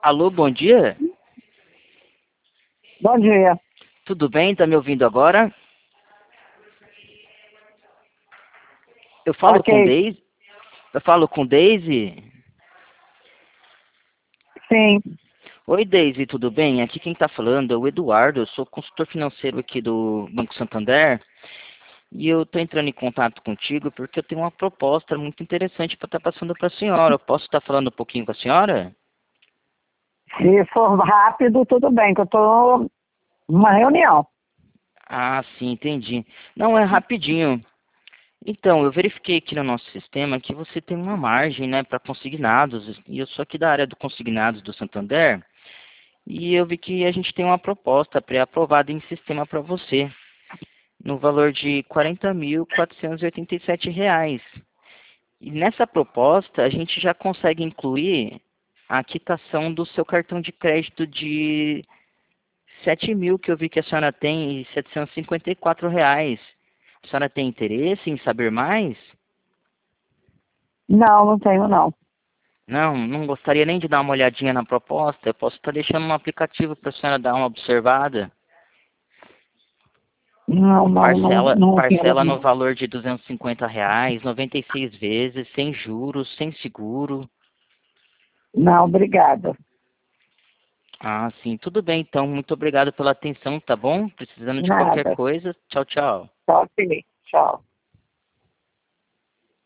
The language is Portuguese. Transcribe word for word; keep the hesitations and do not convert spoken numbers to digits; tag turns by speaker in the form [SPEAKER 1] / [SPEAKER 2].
[SPEAKER 1] Alô, bom dia?
[SPEAKER 2] Bom dia.
[SPEAKER 1] Tudo bem? Tá me ouvindo agora? Eu falo
[SPEAKER 2] Ok,
[SPEAKER 1] com Daisy? Eu falo com Daisy?
[SPEAKER 2] sim.
[SPEAKER 1] Oi, Daisy, tudo bem? Aqui quem tá falando é o Eduardo, eu sou consultor financeiro aqui do Banco Santander e eu tô entrando em contato contigo porque eu tenho uma proposta muito interessante para estar passando para a senhora. Eu posso estar falando um pouquinho com a senhora?
[SPEAKER 2] Se for rápido, tudo bem, que eu estou numa reunião.
[SPEAKER 1] Ah, sim, entendi. Não, é rapidinho. Então, eu verifiquei aqui no nosso sistema que você tem uma margem, né, para consignados, e eu sou aqui da área do consignados do Santander, e eu vi que a gente tem uma proposta pré-aprovada em sistema para você, no valor de quarenta mil quatrocentos e oitenta e sete reais. E nessa proposta, a gente já consegue incluir a quitação do seu cartão de crédito de sete mil que eu vi que a senhora tem e setecentos e cinquenta e quatro reais. A senhora tem interesse em saber mais?
[SPEAKER 2] Não, não tenho não.
[SPEAKER 1] Não, não gostaria nem de dar uma olhadinha na proposta. Eu posso estar deixando um aplicativo para a senhora dar uma observada.
[SPEAKER 2] Não, não, não,
[SPEAKER 1] Parcela,
[SPEAKER 2] não quero
[SPEAKER 1] parcela no
[SPEAKER 2] não.
[SPEAKER 1] valor de duzentos e cinquenta reais, noventa e seis vezes, sem juros, sem seguro.
[SPEAKER 2] Não, obrigada.
[SPEAKER 1] Ah, sim, tudo bem então. Muito obrigado pela atenção, tá bom? Precisando de qualquer
[SPEAKER 2] Nada.
[SPEAKER 1] coisa, tchau, tchau.
[SPEAKER 2] Só ok. Tchau.